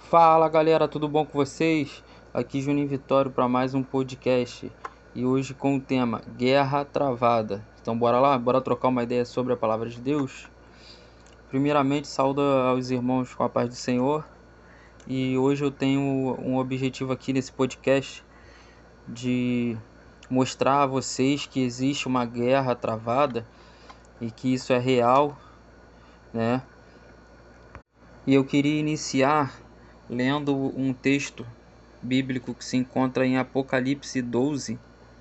Fala galera, tudo bom com vocês? Aqui Juninho Vitório para mais um podcast e hoje com o tema Guerra Travada. Então bora lá, bora trocar uma ideia sobre a palavra de Deus. Primeiramente, saúdo aos irmãos com a paz do Senhor e hoje eu tenho um objetivo aqui nesse podcast de mostrar a vocês que existe uma guerra travada e que isso é real, né? E eu queria iniciar lendo um texto bíblico que se encontra em Apocalipse 12,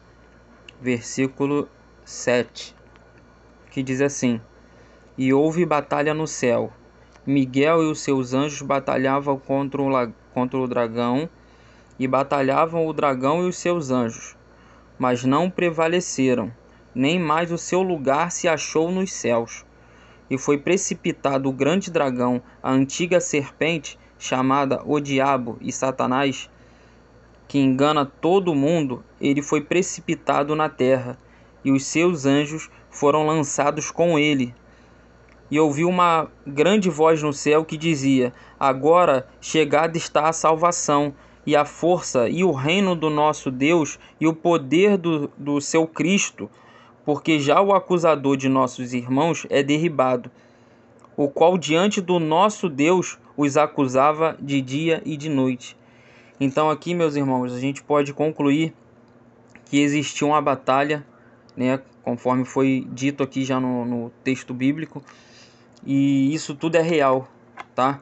versículo 7, que diz assim: E houve batalha no céu. Miguel e os seus anjos batalhavam contra o dragão, e batalhavam o dragão e os seus anjos, mas não prevaleceram, nem mais o seu lugar se achou nos céus. E foi precipitado o grande dragão, a antiga serpente, chamada o Diabo e Satanás, que engana todo mundo. Ele foi precipitado na terra, e os seus anjos foram lançados com ele. E ouvi uma grande voz no céu que dizia: Agora chegada está a salvação, e a força, e o reino do nosso Deus, e o poder do seu Cristo, porque já o acusador de nossos irmãos é derribado, o qual diante do nosso Deus os acusava de dia e de noite. Então aqui, meus irmãos, a gente pode concluir que existiu uma batalha, né, conforme foi dito aqui já no texto bíblico, e isso tudo é real, tá?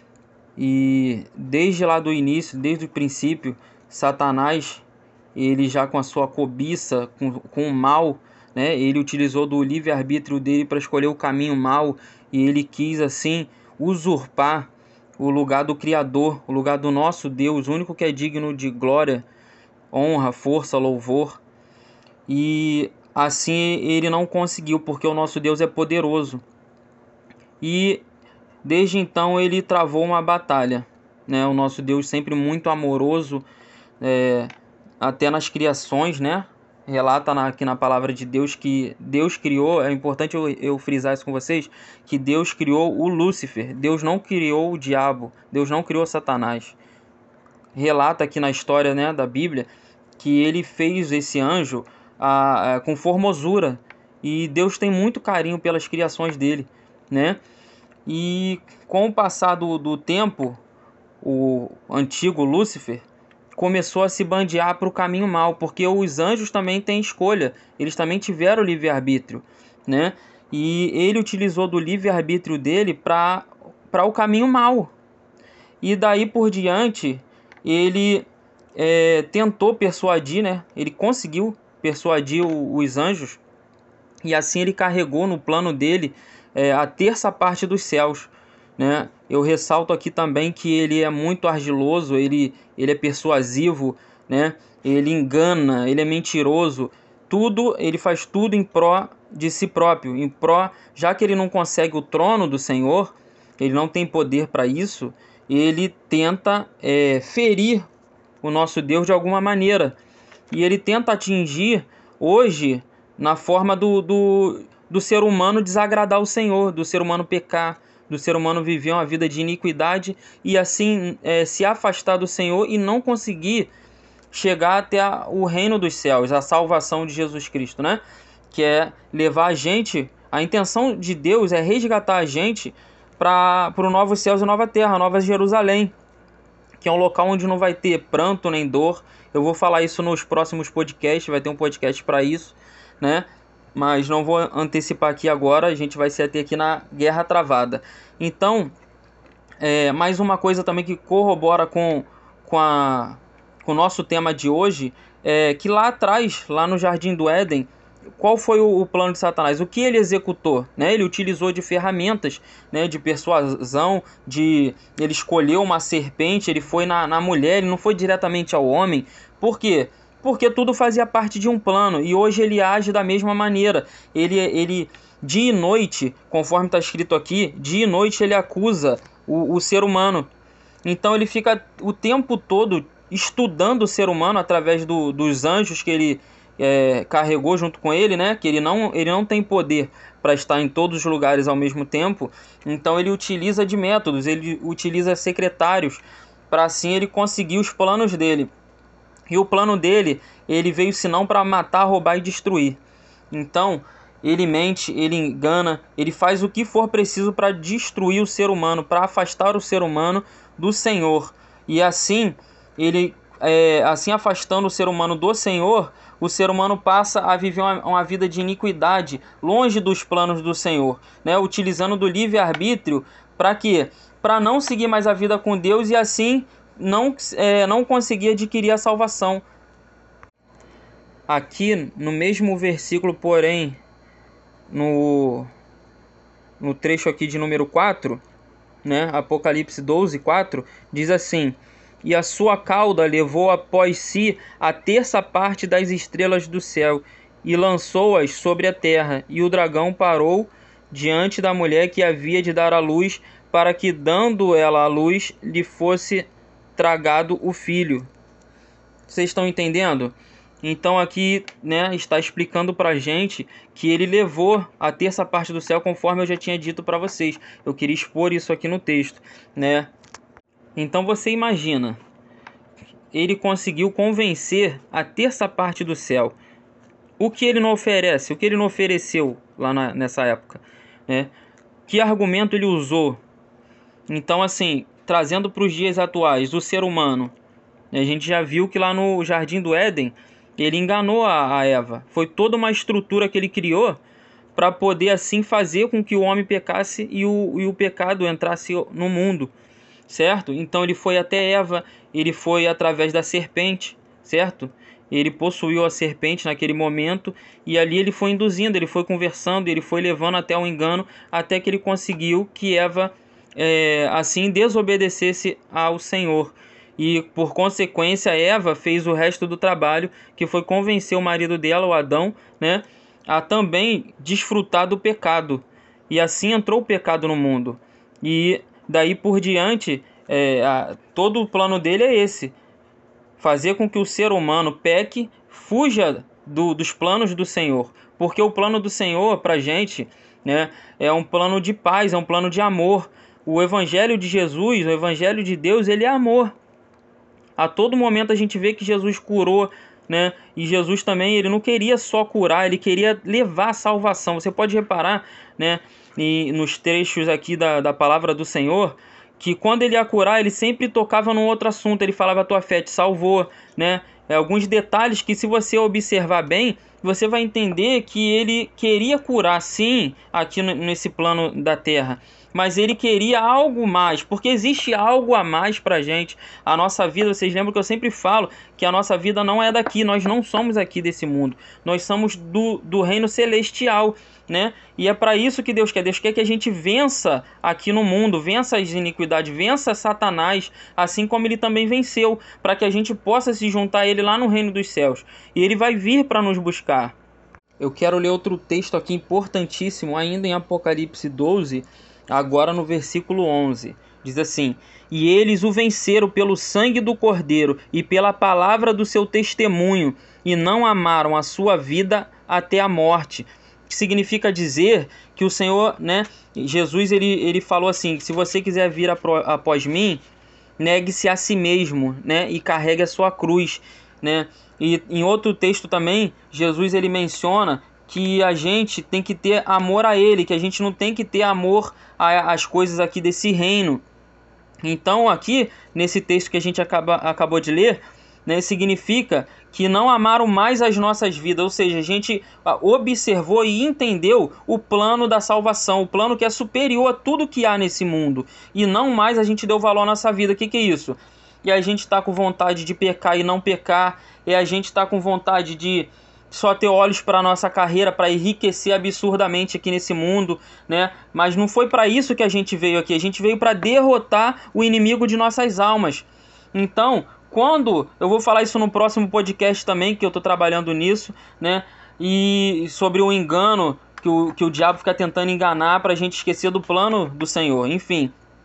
E desde lá do início, desde o princípio, Satanás, ele já com a sua cobiça, com o mal, né, ele utilizou do livre-arbítrio dele para escolher o caminho mal, e ele quis assim usurpar o lugar do Criador, o lugar do nosso Deus, o único que é digno de glória, honra, força, louvor. E assim ele não conseguiu, porque o nosso Deus é poderoso. E desde então ele travou uma batalha, né? O nosso Deus sempre muito amoroso, até nas criações, né? Relata aqui na palavra de Deus que Deus criou, é importante eu frisar isso com vocês, que Deus criou o Lúcifer, Deus não criou o diabo, Deus não criou Satanás. Relata aqui na história, né, da Bíblia que ele fez esse anjo com formosura, e Deus tem muito carinho pelas criações dele, né? E com o passar do tempo, o antigo Lúcifer começou a se bandear para o caminho mal, porque os anjos também têm escolha, eles também tiveram livre-arbítrio, né? E ele utilizou do livre-arbítrio dele para o caminho mal. E daí por diante, ele tentou persuadir, né? Ele conseguiu persuadir os anjos, e assim ele carregou no plano dele a terça parte dos céus, né? Eu ressalto aqui também que ele é muito argiloso, ele é persuasivo, né? Ele engana, ele é mentiroso, ele faz tudo em pró de si próprio, já que ele não consegue o trono do Senhor, ele não tem poder para isso, ele tenta ferir o nosso Deus de alguma maneira, e ele tenta atingir hoje na forma do ser humano desagradar o Senhor, do ser humano pecar, do ser humano viver uma vida de iniquidade e assim se afastar do Senhor e não conseguir chegar até o reino dos céus, a salvação de Jesus Cristo, né? Que é levar a gente, a intenção de Deus é resgatar a gente para o novo céus e nova terra, a nova Jerusalém, que é um local onde não vai ter pranto nem dor. Eu vou falar isso nos próximos podcasts, vai ter um podcast para isso, né? Mas não vou antecipar aqui agora, a gente vai se ater aqui na Guerra Travada. Então, mais uma coisa também que corrobora com o nosso tema de hoje, é que lá atrás, lá no Jardim do Éden, qual foi o plano de Satanás? O que ele executou, né? Ele utilizou de ferramentas, né, de persuasão, ele escolheu uma serpente, ele foi na mulher, ele não foi diretamente ao homem. Por quê? Porque tudo fazia parte de um plano, e hoje ele age da mesma maneira. Ele dia e noite, conforme está escrito aqui, dia e noite ele acusa o ser humano. Então ele fica o tempo todo estudando o ser humano através dos anjos que ele carregou junto com ele, né? Que ele não tem poder para estar em todos os lugares ao mesmo tempo. Então ele utiliza de métodos, ele utiliza secretários para assim ele conseguir os planos dele. E o plano dele, ele veio senão para matar, roubar e destruir. Então, ele mente, ele engana, ele faz o que for preciso para destruir o ser humano, para afastar o ser humano do Senhor. E assim, assim afastando o ser humano do Senhor, o ser humano passa a viver uma vida de iniquidade, longe dos planos do Senhor, né? Utilizando do livre-arbítrio para quê? Para não seguir mais a vida com Deus e assim não conseguir adquirir a salvação. Aqui no mesmo versículo, porém, no trecho aqui de número 4, né, Apocalipse 12, 4, diz assim: e a sua cauda levou após si a terça parte das estrelas do céu e lançou-as sobre a terra, e o dragão parou diante da mulher que havia de dar à luz, para que, dando ela à luz, lhe fosse tragado o filho. Vocês estão entendendo? Então aqui, né, está explicando para a gente que ele levou a terça parte do céu, conforme eu já tinha dito para vocês. Eu queria expor isso aqui no texto, né? Então você imagina, ele conseguiu convencer a terça parte do céu. O que ele não oferece? O que ele não ofereceu lá nessa época, né? Que argumento ele usou? Então, assim, trazendo para os dias atuais, o ser humano, a gente já viu que lá no Jardim do Éden, ele enganou a Eva. Foi toda uma estrutura que ele criou para poder assim fazer com que o homem pecasse e o pecado entrasse no mundo, certo? Então ele foi até Eva, ele foi através da serpente, certo? Ele possuiu a serpente naquele momento e ali ele foi induzindo, ele foi conversando, ele foi levando até o engano, até que ele conseguiu que Eva assim desobedecesse ao Senhor. E por consequência Eva fez o resto do trabalho, que foi convencer o marido dela, o Adão, né, a também desfrutar do pecado. E assim entrou o pecado no mundo. E daí por diante, todo o plano dele é esse: fazer com que o ser humano peque, fuja dos planos do Senhor. Porque o plano do Senhor para a gente, né, é um plano de paz, é um plano de amor. O Evangelho de Jesus, o Evangelho de Deus, ele é amor. A todo momento a gente vê que Jesus curou, né? E Jesus também, ele não queria só curar, ele queria levar a salvação. Você pode reparar, né, e nos trechos aqui da palavra do Senhor, que quando ele ia curar, ele sempre tocava num outro assunto. Ele falava: a tua fé te salvou, né? Alguns detalhes que, se você observar bem, você vai entender que ele queria curar, sim, aqui nesse plano da terra. Mas ele queria algo mais, porque existe algo a mais pra gente. A nossa vida, vocês lembram que eu sempre falo que a nossa vida não é daqui, nós não somos aqui desse mundo. Nós somos do reino celestial, né? E é para isso que Deus quer. Deus quer que a gente vença aqui no mundo, vença as iniquidades, vença Satanás, assim como ele também venceu, para que a gente possa se juntar a ele lá no reino dos céus. E ele vai vir para nos buscar. Eu quero ler outro texto aqui importantíssimo, ainda em Apocalipse 12, agora no versículo 11. Diz assim: e eles o venceram pelo sangue do Cordeiro e pela palavra do seu testemunho, e não amaram a sua vida até a morte. Que significa dizer que o Senhor, né, Jesus, ele falou assim: se você quiser vir após mim, negue-se a si mesmo, né, e carregue a sua cruz, né? E em outro texto também, Jesus ele menciona que a gente tem que ter amor a ele, que a gente não tem que ter amor às coisas aqui desse reino. Então aqui, nesse texto que a gente acabou de ler, né, significa que não amaram mais as nossas vidas, ou seja, a gente observou e entendeu o plano da salvação, o plano que é superior a tudo que há nesse mundo, e não mais a gente deu valor à nossa vida. O que é isso? E a gente está com vontade de pecar e não pecar, e a gente está com vontade de só ter olhos para a nossa carreira, para enriquecer absurdamente aqui nesse mundo, né? Mas não foi para isso que a gente veio aqui. A gente veio para derrotar o inimigo de nossas almas. Então, quando eu vou falar isso no próximo podcast também, que eu estou trabalhando nisso, né? E sobre o engano que o diabo fica tentando enganar para a gente esquecer do plano do Senhor. Enfim,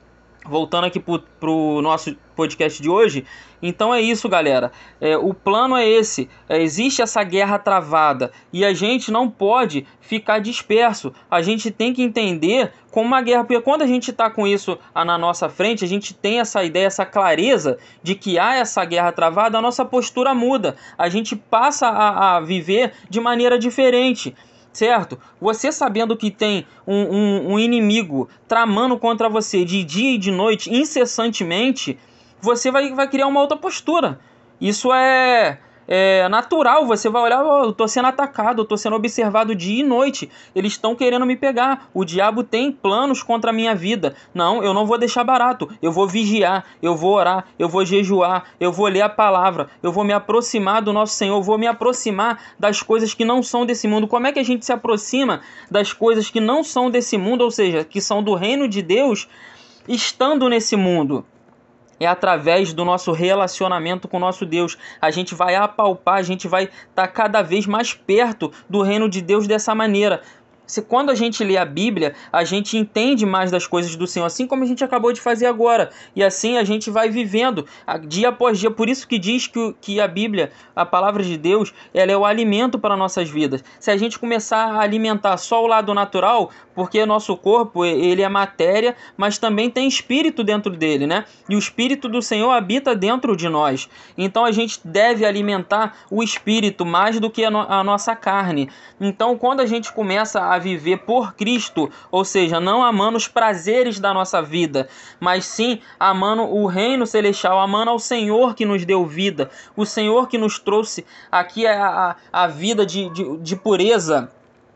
voltando aqui pro nosso podcast de hoje, então é isso, galera. O plano é esse. Existe essa guerra travada e a gente não pode ficar disperso. A gente tem que entender como uma guerra, porque quando a gente está com isso na nossa frente, a gente tem essa ideia, essa clareza de que há essa guerra travada, a nossa postura muda. A gente passa a viver de maneira diferente. Certo? Você sabendo que tem um inimigo tramando contra você de dia e de noite, incessantemente, você vai criar uma outra postura. Isso é natural. Você vai olhar, oh, eu estou sendo atacado, eu estou sendo observado dia e noite. Eles estão querendo me pegar. O diabo tem planos contra a minha vida. Não, eu não vou deixar barato. Eu vou vigiar, eu vou orar, eu vou jejuar, eu vou ler a palavra, eu vou me aproximar do nosso Senhor, eu vou me aproximar das coisas que não são desse mundo. Como é que a gente se aproxima das coisas que não são desse mundo, ou seja, que são do reino de Deus, estando nesse mundo? É através do nosso relacionamento com o nosso Deus. A gente vai apalpar, a gente vai estar cada vez mais perto do reino de Deus dessa maneira. Quando a gente lê a Bíblia, a gente entende mais das coisas do Senhor, assim como a gente acabou de fazer agora. E assim a gente vai vivendo dia após dia. Por isso que diz que a Bíblia, a palavra de Deus, ela é o alimento para nossas vidas. Se a gente começar a alimentar só o lado natural, porque nosso corpo, ele é matéria, mas também tem espírito dentro dele, né? E o Espírito do Senhor habita dentro de nós. Então a gente deve alimentar o Espírito mais do que a nossa carne. Então quando a gente começa a viver por Cristo, ou seja, não amando os prazeres da nossa vida, mas sim amando o reino celestial, amando ao Senhor que nos deu vida, o Senhor que nos trouxe aqui a vida de pureza,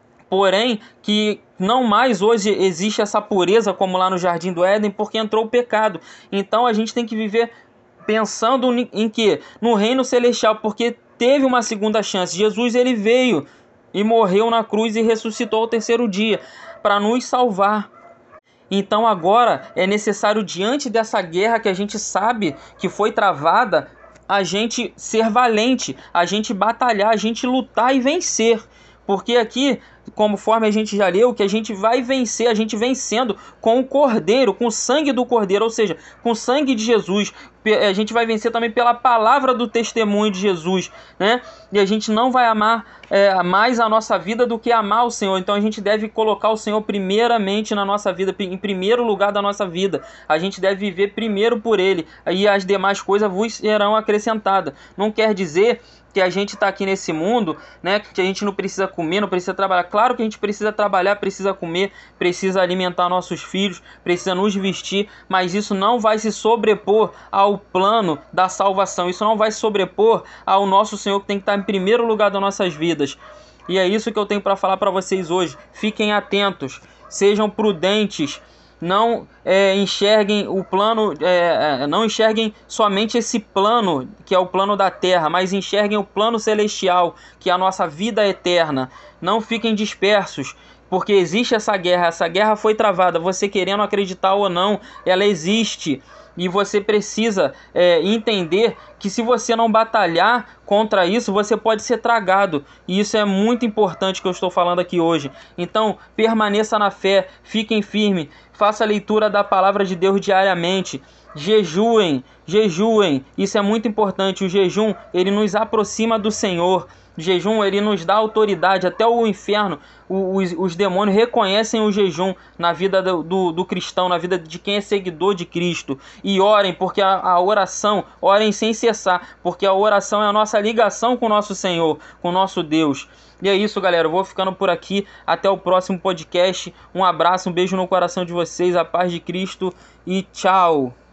porém que não mais hoje existe essa pureza como lá no Jardim do Éden, porque entrou o pecado. Então a gente tem que viver pensando em que? No reino celestial, porque teve uma segunda chance. Jesus, ele veio e morreu na cruz e ressuscitou ao terceiro dia para nos salvar. Então agora é necessário, diante dessa guerra que a gente sabe que foi travada, a gente ser valente, a gente batalhar, a gente lutar e vencer. Porque aqui, conforme a gente já leu, que a gente vai vencer, a gente vencendo com o Cordeiro, com o sangue do Cordeiro, ou seja, com o sangue de Jesus. A gente vai vencer também pela palavra do testemunho de Jesus, né? E a gente não vai amar mais a nossa vida do que amar o Senhor. Então a gente deve colocar o Senhor primeiramente na nossa vida, em primeiro lugar da nossa vida. A gente deve viver primeiro por Ele, e as demais coisas vos serão acrescentadas. Não quer dizer que a gente está aqui nesse mundo, né, que a gente não precisa comer, não precisa trabalhar. Claro que a gente precisa trabalhar, precisa comer, precisa alimentar nossos filhos, precisa nos vestir, mas isso não vai se sobrepor ao plano da salvação. Isso não vai se sobrepor ao nosso Senhor, que tem que estar em primeiro lugar das nossas vidas. E é isso que eu tenho para falar para vocês hoje. Fiquem atentos, sejam prudentes. Não enxerguem o plano, não enxerguem somente esse plano, que é o plano da terra, mas enxerguem o plano celestial, que é a nossa vida eterna. Não fiquem dispersos, porque existe essa guerra foi travada, você querendo acreditar ou não, ela existe. E você precisa entender que se você não batalhar contra isso, você pode ser tragado. E isso é muito importante que eu estou falando aqui hoje. Então, permaneça na fé, fiquem firmes, faça a leitura da palavra de Deus diariamente. Jejuem. Isso é muito importante. O jejum, ele nos aproxima do Senhor. O jejum, ele nos dá autoridade. Até o inferno, os demônios reconhecem o jejum na vida do cristão, na vida de quem é seguidor de Cristo. E orem, porque a oração, orem sem cessar, porque a oração é a nossa ligação com o nosso Senhor, com o nosso Deus. E é isso, galera. Eu vou ficando por aqui. Até o próximo podcast. Um abraço, um beijo no coração de vocês. A paz de Cristo e tchau.